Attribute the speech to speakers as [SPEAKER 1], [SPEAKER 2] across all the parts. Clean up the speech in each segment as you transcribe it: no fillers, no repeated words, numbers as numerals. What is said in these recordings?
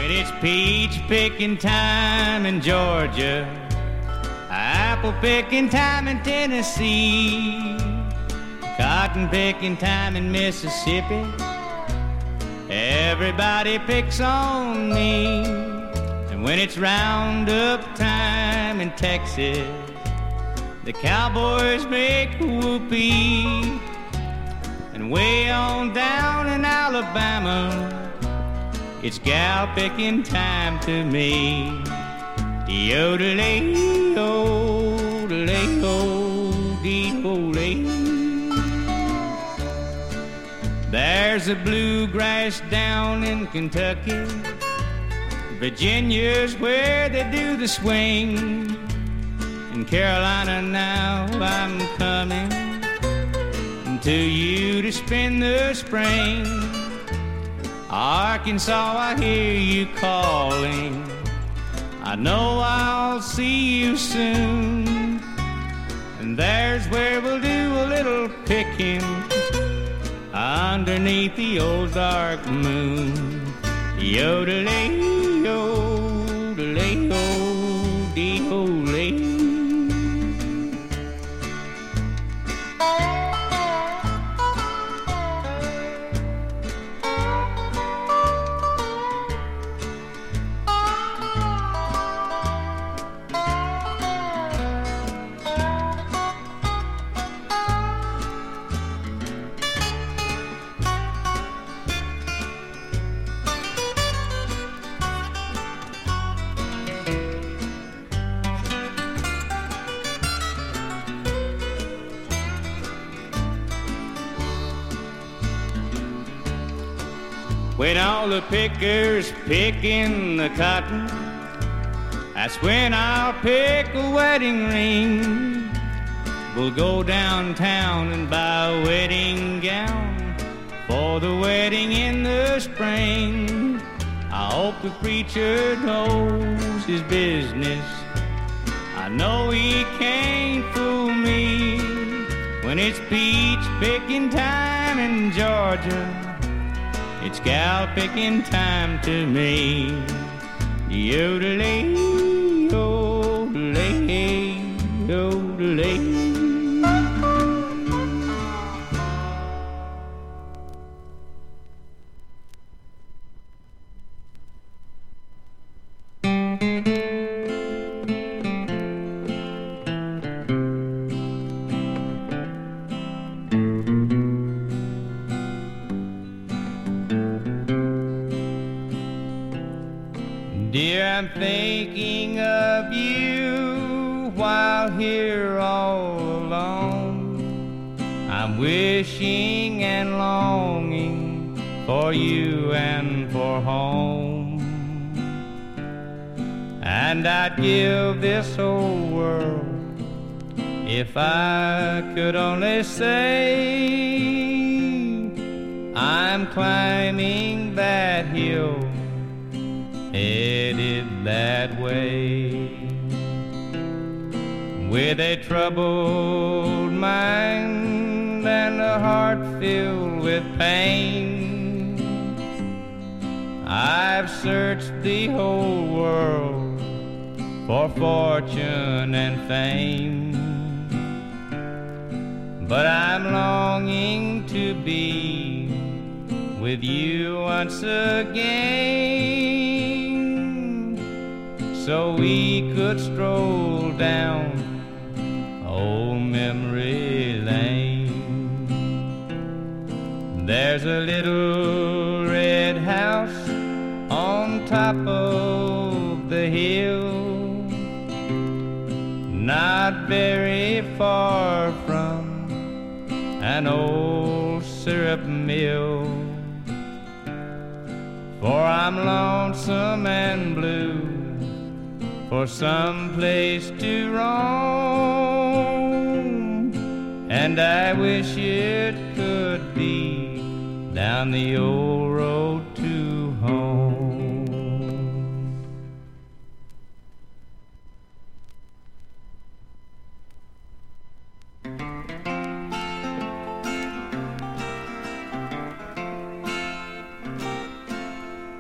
[SPEAKER 1] When it's peach picking time in Georgia, apple picking time in Tennessee, cotton picking time in Mississippi, everybody picks on me. And when it's roundup time in Texas, the cowboys make whoopee. And way on down in Alabama, it's gal picking time to me. Yodelay-o, delay-o, dee-ho-lay. There's a bluegrass down in Kentucky. Virginia's where they do the swing. In Carolina now I'm coming to you to spend the spring. Arkansas, I hear you calling. I know I'll see you soon. And there's where we'll do a little picking underneath the old dark moon. Yodelay-o, delay-o, dee-ho-lay. When all the pickers picking the cotton, that's when I'll pick a wedding ring. We'll go downtown and buy a wedding gown for the wedding in the spring. I hope the preacher knows his business. I know he can't fool me. When it's peach picking time in Georgia, it's gal picking time to me. Yodelay-o, delay-o, delay. Dear, I'm thinking of you while here all alone. I'm wishing and longing for you and for home. And I'd give this whole world if I could only say I'm climbing that hill headed that way. With a troubled mind and a heart filled with pain, I've searched the whole world for fortune and fame. But I'm longing to be with you once again, so we could stroll down old memory lane. There's a little red house on top of the hill, not very far from an old syrup mill. For I'm lonesome and blue for some place to roam, and I wish it could be down the old road to home.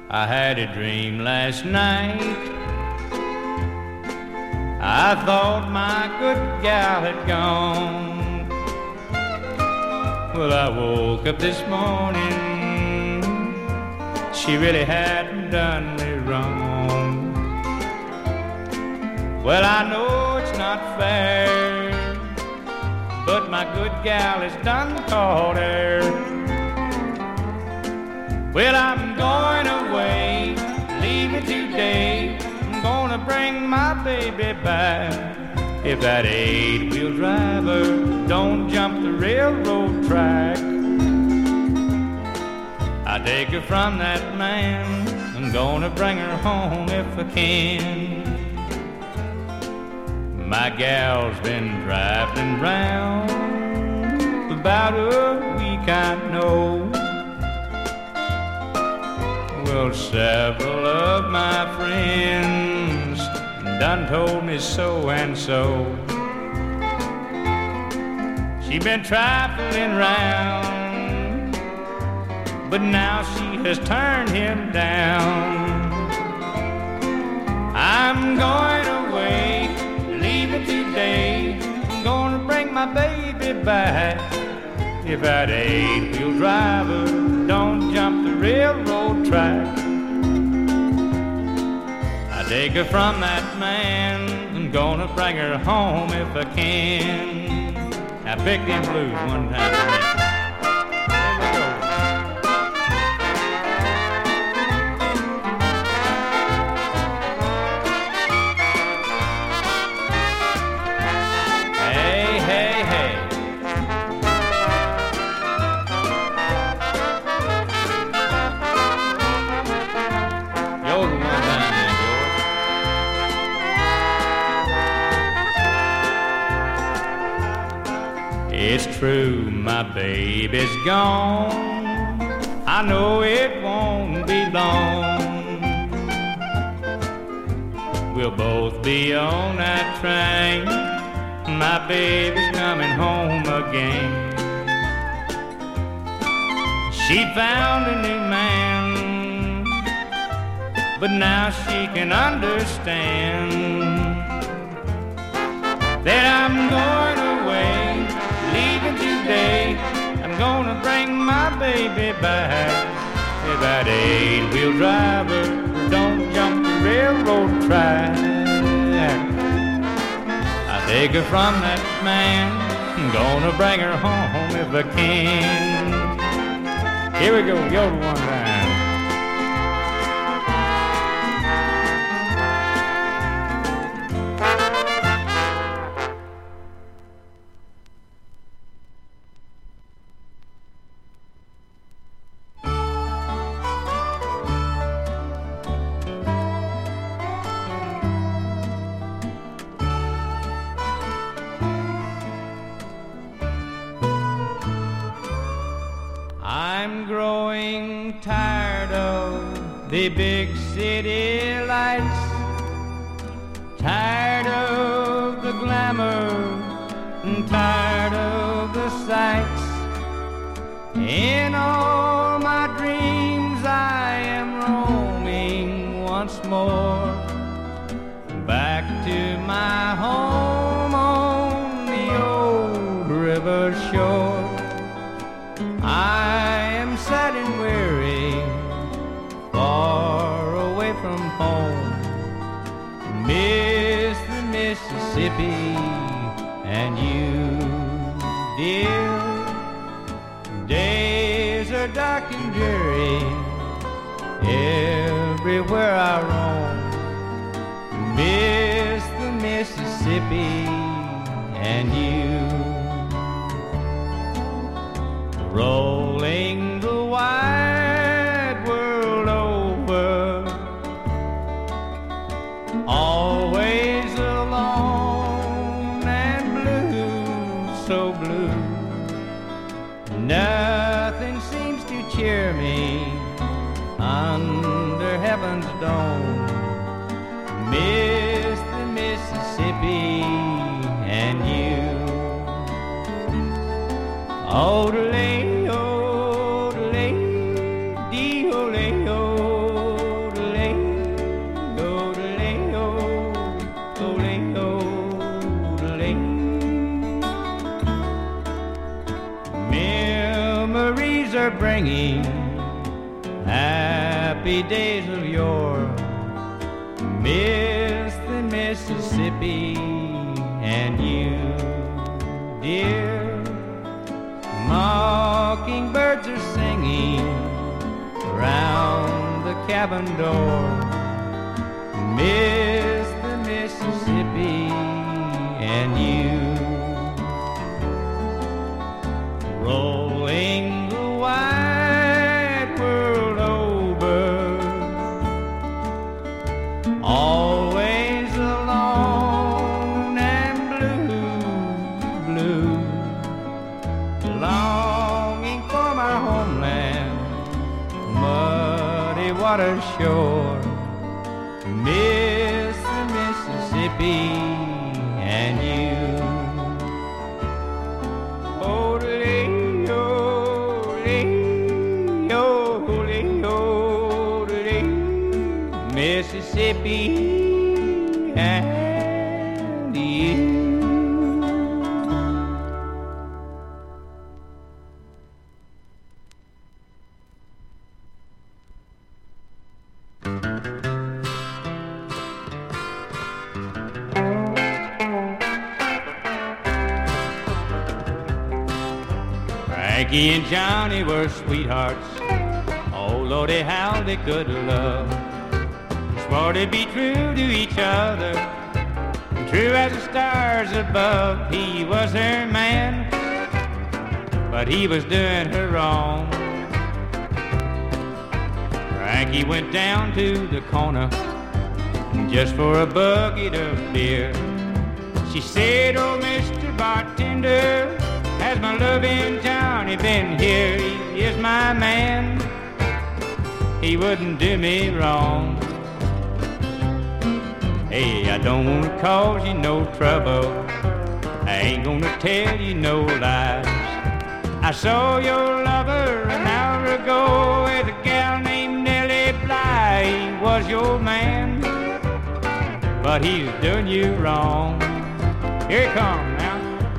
[SPEAKER 1] I had a dream last night. I thought my good gal had gone. Well, I woke up this morning, she really hadn't done me wrong. Well, I know it's not fair, but my good gal has done caught her. Well, I'm going away, leaving today. I'm gonna bring my baby back. If that eight-wheel driver don't jump the railroad track, I take her from that man. I'm gonna bring her home if I can. My gal's been driving round about a week, I know. Well, several of my friends done told me so and so. She been trifling round, but now she has turned him down. I'm going away, leaving today. I'm gonna bring my baby back. If that eight-wheel driver don't jump the railroad track, I take her from that man. I'm gonna bring her home if I can. Now pick them blues one time for me. It's true, my baby's gone. I know it won't be long. We'll both be on that train. My baby's coming home again. She found a new man, but now she can understand that I'm going away, leaving today. I'm gonna bring my baby back. If that eight-wheel driver don't jump the railroad track, I take her from that man. I'm gonna bring her home if I can. Here we go, yodel one time. I'm growing tired of the big city lights, tired of the glamour, and tired of the sights. In all my dreams I am roaming once more, back to my home on the old river shore. I am sad and weary, far away from home, miss the Mississippi and you, dear. Days are dark and dreary everywhere I roam, miss the Mississippi and you. Rolling the wide world over, always alone and blue, so blue. Nothing seems to cheer me under heaven's dome, miss the Mississippi and you. Odelay, odelay, dee-olay-o, were bringing happy days of yore. Miss the Mississippi and you, dear. Mockingbirds are singing round the cabin door. Miss the Mississippi and you. Rolling the wide world over, always alone and blue, longing for my homeland, muddy water shore. Miss the Mississippi and you. Mississippi and you. Frankie and Johnny were sweethearts. Oh, Lordy, how they could love. Swore to be true to each other, true as the stars above. He was her man, but he was doing her wrong. Frankie went down to the corner just for a bucket of beer. She said, "Oh, Mr. Bartender, has my loving Johnny been here? He is my man, he wouldn't do me wrong. Hey, I don't wanna cause you no trouble, I ain't gonna tell you no lies. I saw your lover an hour ago with a gal named Nellie Bly. He was your man, but he's doing you wrong." Here it comes now.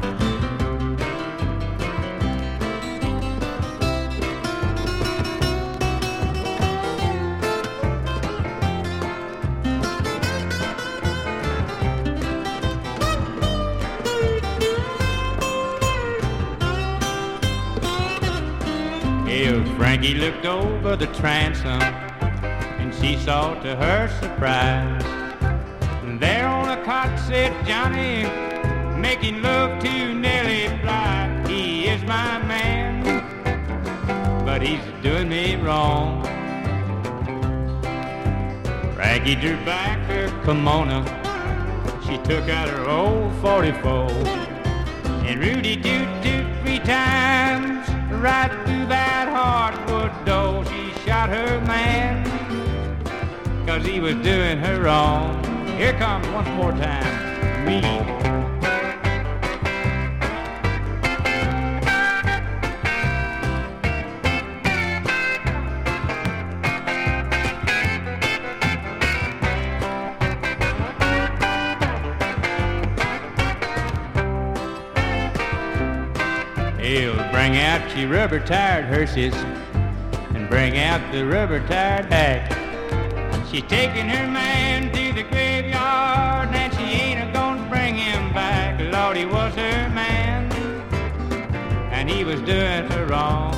[SPEAKER 1] Frankie looked over the transom, and she saw to her surprise, there on a cot sat Johnny, making love to Nellie Bly. He is my man, but he's doing me wrong. Frankie drew back her kimono, she took out her old 44, and Rudy toot-toot 3 times, right through that hardwood door. She shot her man, 'cause he was doing her wrong. Here comes one more time, me. He'll bring out your rubber-tired hearses and bring out the rubber-tired hack. She's taking her man to the graveyard and she ain't gonna bring him back. Lord, he was her man, and he was doing her wrong.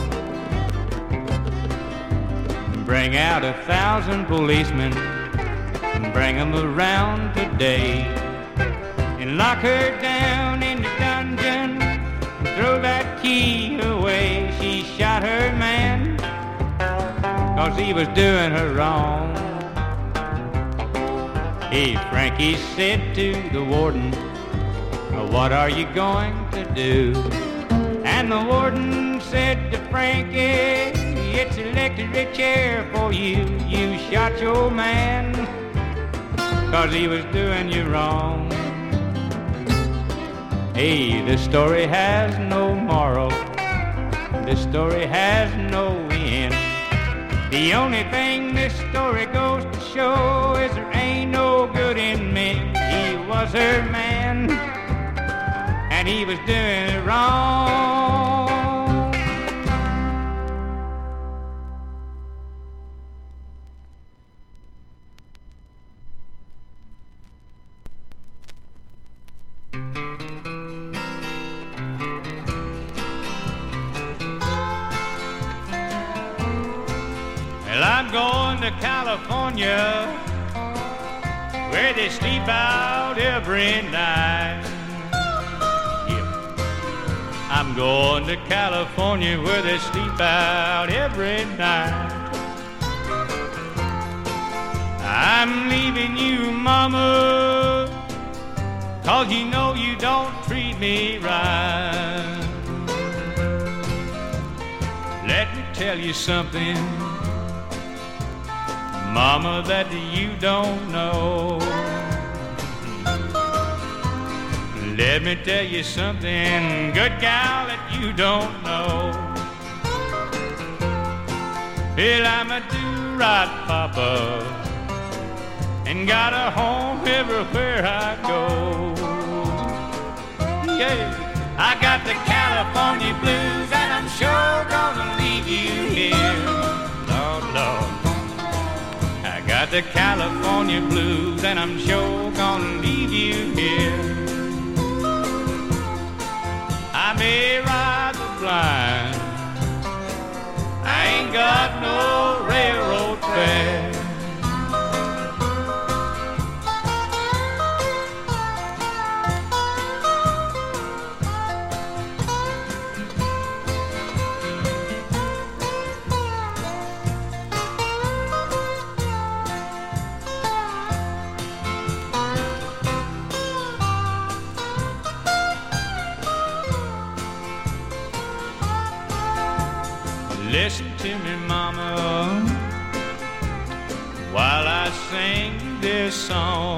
[SPEAKER 1] Bring out 1,000 policemen and bring them around today, and lock her down in the dungeon, throw that key away. She shot her man, 'cause he was doing her wrong. Hey, Frankie said to the warden, "What are you going to do?" And the warden said to Frankie, "It's electric chair for you. You shot your man, 'cause he was doing you wrong." Hey, this story has no moral, this story has no end. The only thing this story goes to show is there ain't no good in men. He was her man, and he was doing it wrong. going to California, where they sleep out every night. Yeah. I'm going to California, where they sleep out every night. I'm leaving you, mama, 'cause you know you don't treat me right. Let me tell you something, mama, that you don't know. Let me tell you something, good gal, that you don't know. Well, I'm a do-right papa, and got a home everywhere I go. Yeah, I got the California blues, and I'm sure gonna leave you here. Lord, Lord, I got the California blues, and I'm sure gonna leave you here. I may ride the blind, I ain't got no railroad fare. Listen to me, mama, while I sing this song.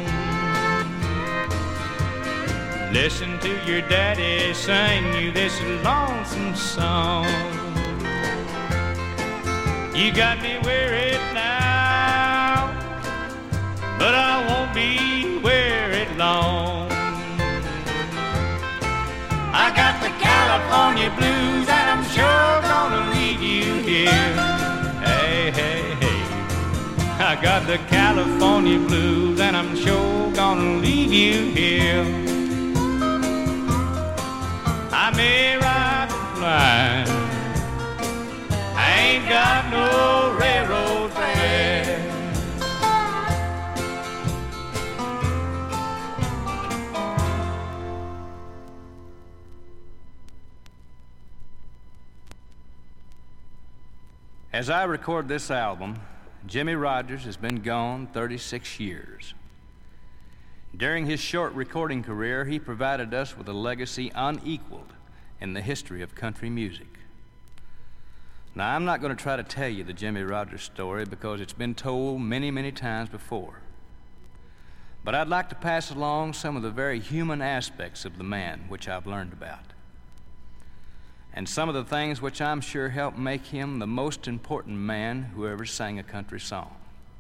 [SPEAKER 1] Listen to your daddy sing you this lonesome song. You got me wearied now, but I won't be wearied long. I got the California blues, and I'm sure gonna leave you here. Hey, hey, hey, I got the California blues, and I'm sure gonna leave you here. I may ride the line, I ain't got no railroad fare. As I record this album, Jimmie Rodgers has been gone 36 years. During his short recording career, he provided us with a legacy unequaled in the history of country music. Now, I'm not going to try to tell you the Jimmie Rodgers story because it's been told many, many times before. But I'd like to pass along some of the very human aspects of the man which I've learned about, and some of the things which I'm sure helped make him the most important man who ever sang a country song.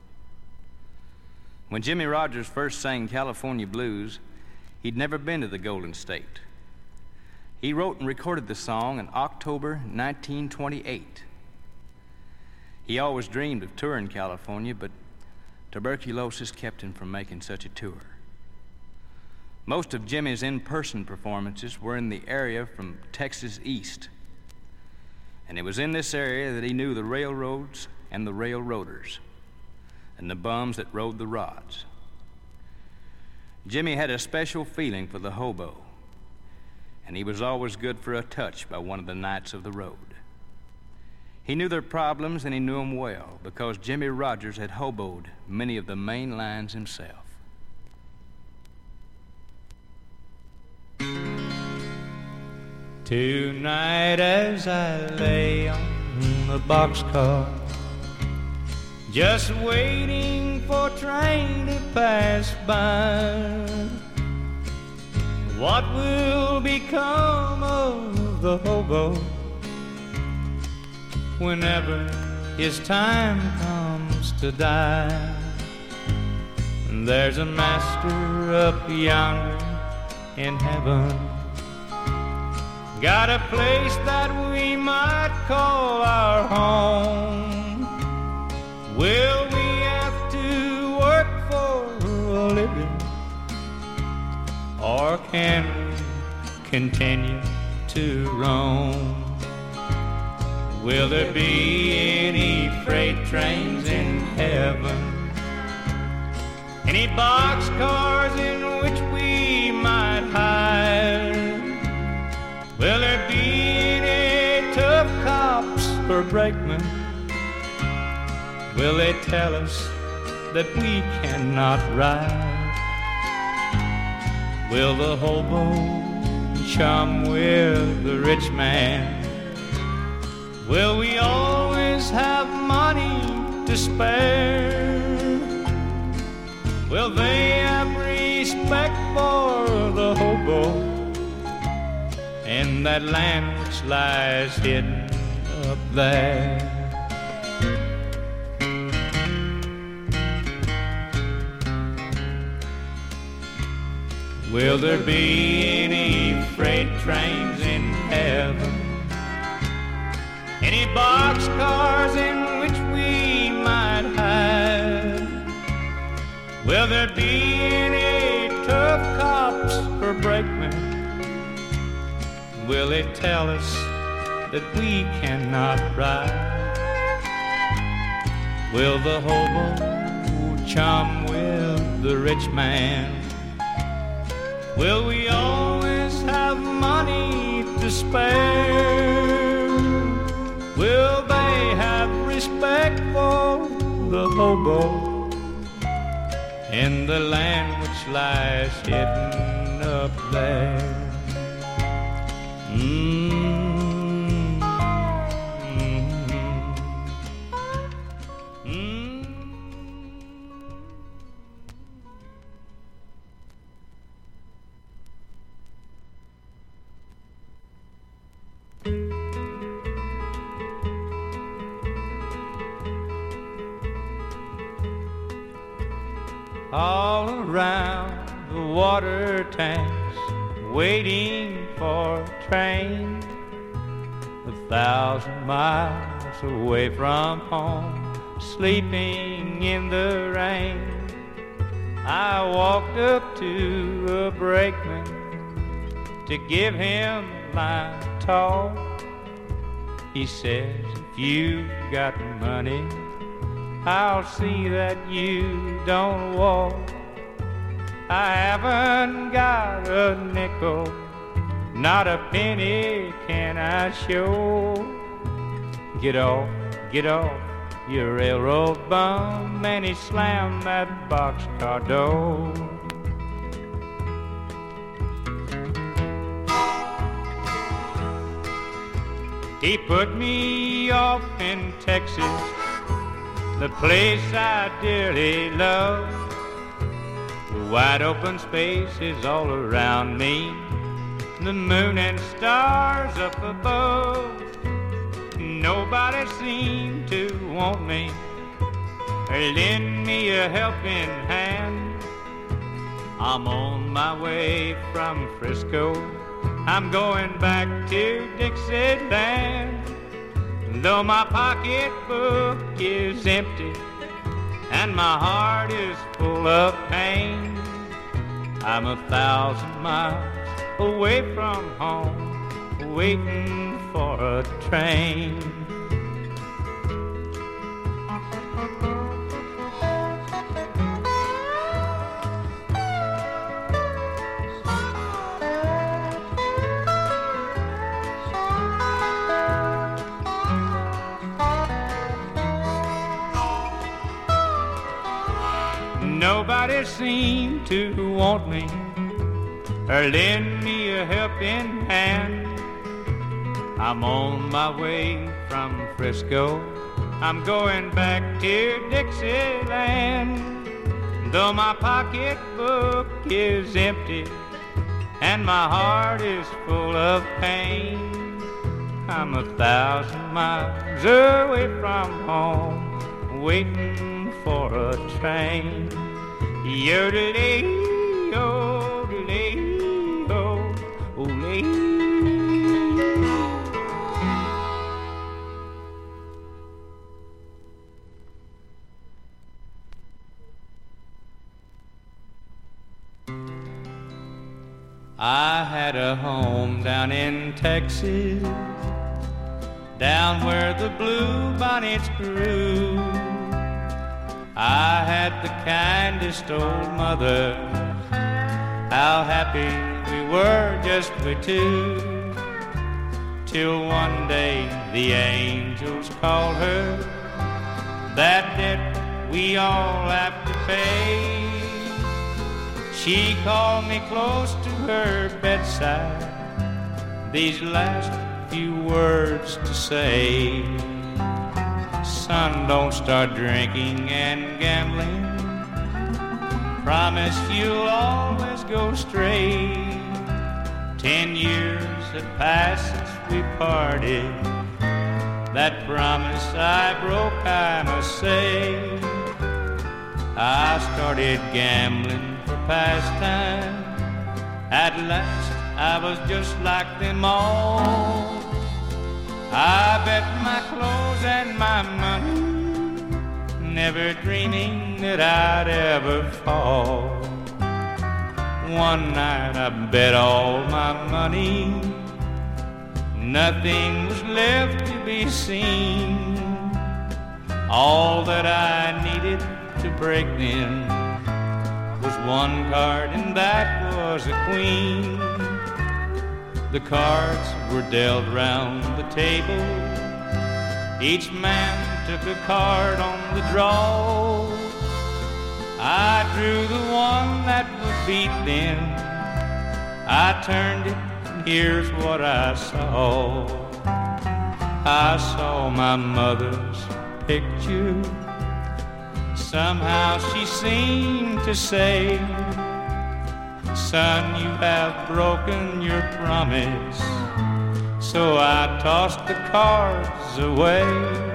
[SPEAKER 1] When Jimmie Rodgers first sang California Blues, he'd never been to the Golden State. He wrote and recorded the song in October 1928. He always dreamed of touring California, but tuberculosis kept him from making such a tour. Most of Jimmie's in-person performances were in the area from Texas east. And it was in this area that he knew the railroads and the railroaders and the bums that rode the rods. Jimmie had a special feeling for the hobo, and he was always good for a touch by one of the knights of the road. He knew their problems, and he knew them well because Jimmie Rodgers had hoboed many of the main lines himself. Tonight as I lay on the boxcar, just waiting for a train to pass by, what will become of the hobo whenever his time comes to die? There's a master up yonder in heaven, got a place that we might call our home. Will we have to work for a living, or can we continue to roam? Will there be any freight trains in heaven? Any boxcars in which we might hide? Will there be any tough cops or brakemen? Will they tell us that we cannot ride? Will the hobo chum with the rich man? Will we always have money to spare? Will they have respect for the hobo in that land which lies hidden up there? Will there be any freight trains in heaven? Any boxcars in which we might hide? Will there be any tough cops or brakemen? Will they tell us that we cannot ride? Will the hobo chum with the rich man? Will we always have money to spare? Will they have respect for the hobo in the land which lies hidden up there? All around the water tanks, waiting for a train, 1,000 miles away from home, sleeping in the rain. I walked up to a brakeman to give him my talk. He says, if you've got money, I'll see that you don't walk. I haven't got a nickel, not a penny can I show. Get off, you railroad bum. And he slammed that boxcar door. He put me off in Texas, the place I dearly love. The wide open spaces all around me, the moon and stars up above. Nobody seemed to want me or lend me a helping hand. I'm on my way from Frisco, I'm going back to Dixieland. Though my pocketbook is empty and my heart is full of pain, I'm 1,000 miles away from home, waiting for a train. Nobody seemed to want me or lend me a helping hand. I'm on my way from Frisco, I'm going back to Dixieland. Though my pocketbook is empty and my heart is full of pain, I'm 1,000 miles away from home, waiting for a train. Yodelay, yodelay, yodelay. I had a home down in Texas, down where the bluebonnets grew. I had the kindest old mother, how happy we were just we two, till one day the angels called her, that debt we all have to pay. She called me close to her bedside, these last few words to say. Son, don't start drinking and gambling, promise you'll always go straight. 10 years have passed since we parted, that promise I broke, I must say. I started gambling for pastime, at last I was just like them all. I bet my clothes and my money, never dreaming that I'd ever fall. One night I bet all my money, nothing was left to be seen. All that I needed to break then was one card, and that was a queen. The cards were dealt round the table, each man took a card on the draw. I drew the one that would beat them, I turned it, and here's what I saw. I saw my mother's picture, somehow she seemed to say, son, you have broken your promise. So I tossed the cards away.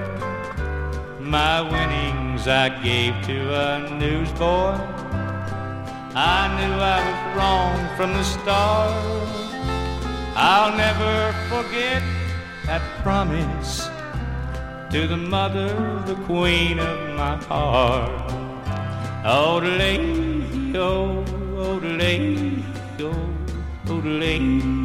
[SPEAKER 1] My winnings I gave to a newsboy. I knew I was wrong from the start. I'll never forget that promise to the mother, the queen of my heart. Odelay, oh, odelay, oh, odelay.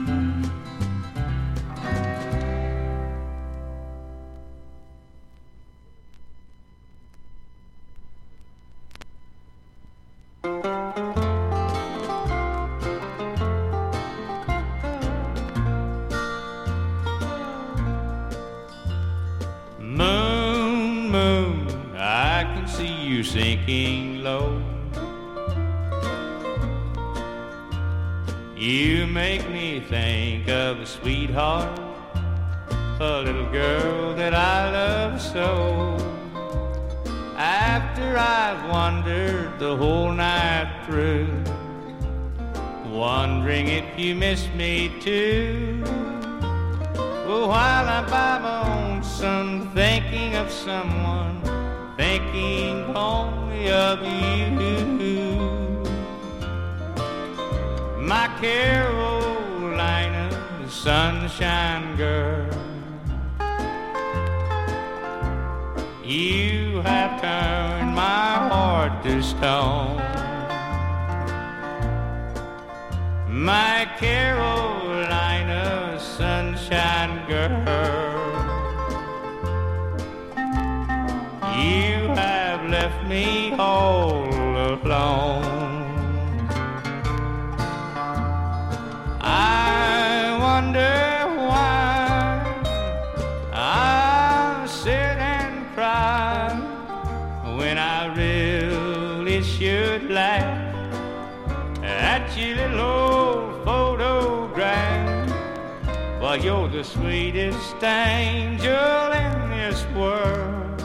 [SPEAKER 1] Moon, moon, I can see you sinking low. You make me think of a sweetheart, a little girl that I love so. After I've wandered the whole night through, wondering if you miss me too. Well, while I'm by my lonesome, thinking of someone, thinking only of you. My Carolina, sunshine girl, you have turned my heart to stone. My Carolina, sunshine girl, you have left me all alone. I wonder why I sit and cry when I really should laugh at your little old photograph. Well, you're the sweetest angel in this world,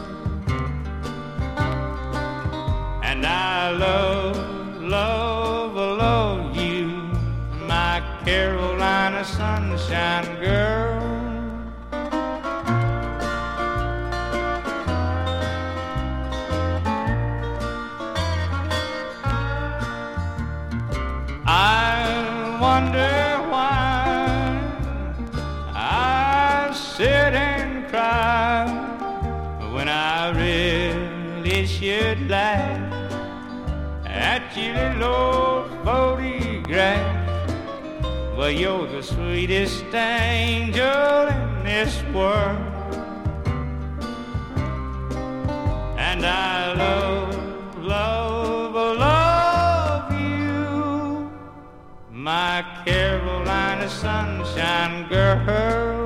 [SPEAKER 1] and I love, love, love you, my Carolina sunshine girl. I wonder why I sit and cry when I really should laugh at your little old photograph. Well, you're the sweetest angel in this world, and I love, love, love you, my Carolina sunshine girl.